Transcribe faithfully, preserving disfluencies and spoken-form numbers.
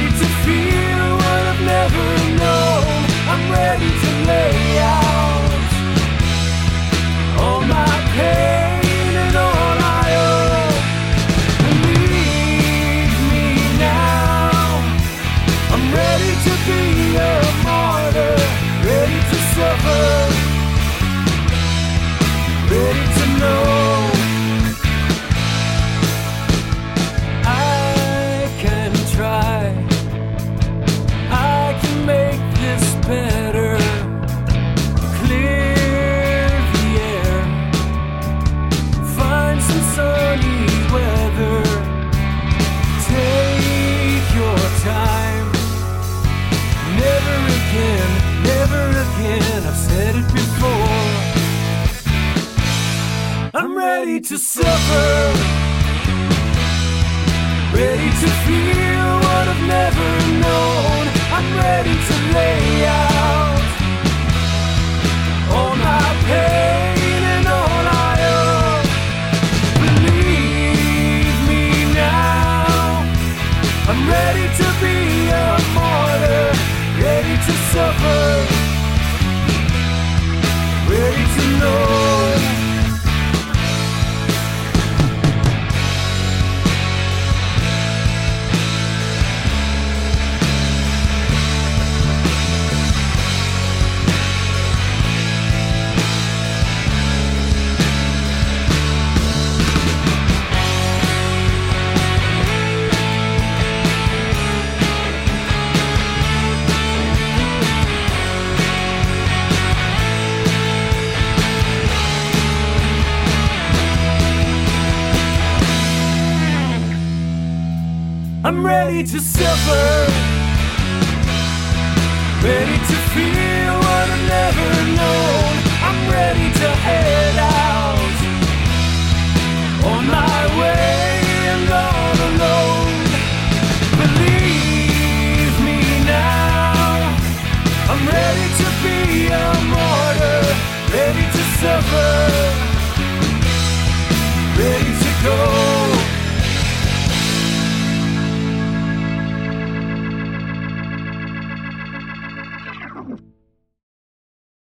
ready to feel what I've never known. I'm ready to lay out all my pain and all I owe. Believe me now, I'm ready to be a martyr, ready to suffer, ready to know. Better clear the air, find some sunny weather, take your time. Never again, never again, I've said it before. I'm ready to suffer, ready to feel what I've never known. I'm ready to lay out all my pain and all I owe. Believe me now, I'm ready to be a martyr, ready to suffer, ready to know. I'm ready to suffer, ready to feel what I've never known.